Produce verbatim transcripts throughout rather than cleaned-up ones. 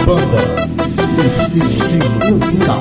Banda Estilo Musical.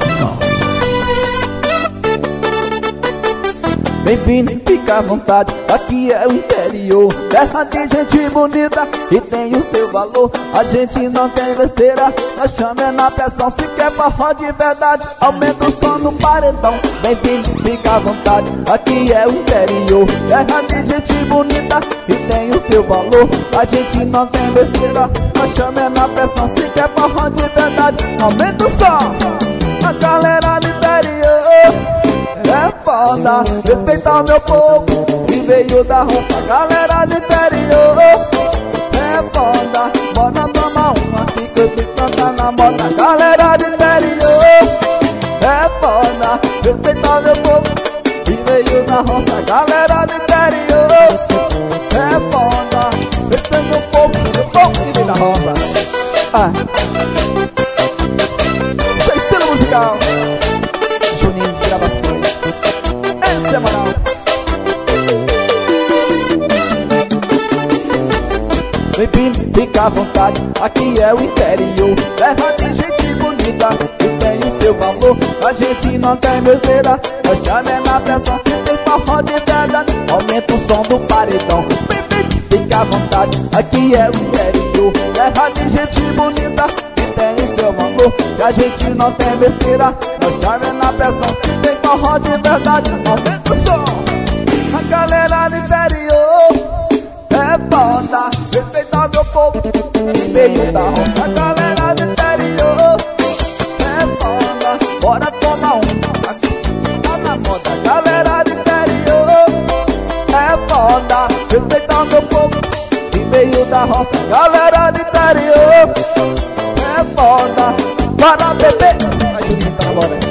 Bem-vindo, fica à vontade, aqui é o interior, terra de gente bonita e tem o seu valor. A gente não tem besteira, nós chamamos na pressão. Se quer forró de verdade, aumenta o som no paredão. Bem-vindo, fica à vontade, aqui é o interior, terra de gente bonita e tem o seu valor. A gente não tem besteira, nós chamamos na pressão. Se quer forró de verdade, aumenta o som. A galera do interior é foda, respeita o meu povo que veio da roça. Galera do interior é foda, bora tomar uma que eu te cantar na moda. Galera do interior é foda, respeita o meu povo que veio da roça. Galera do interior é foda, respeita o povo, meu povo que veio da roça. Ah. Isso é estilo musical, Juninho de gravações semanal. Bem-vindo, fica à vontade, aqui é o interior, terra de gente bonita e tem o seu valor. A gente não tem besteira, nós chamamos na pressão. Se tem forró de verdade, aumenta o som do paredão. Bem-vindo, fica à vontade, aqui é o interior, terra de gente bonita e tem o seu valor. E a gente não tem besteira, nós chamamos na pressão. Se tem forró de verdade, aumenta o som. A galera do interior é foda, respeita o meu povo que veio da roça. A galera do interior é foda, bora tomar um, aqui tá na moda. A galera do interior é foda, respeita o meu povo que veio da roça. A galera do interior é foda, bora beber. A Juninho tá na moda.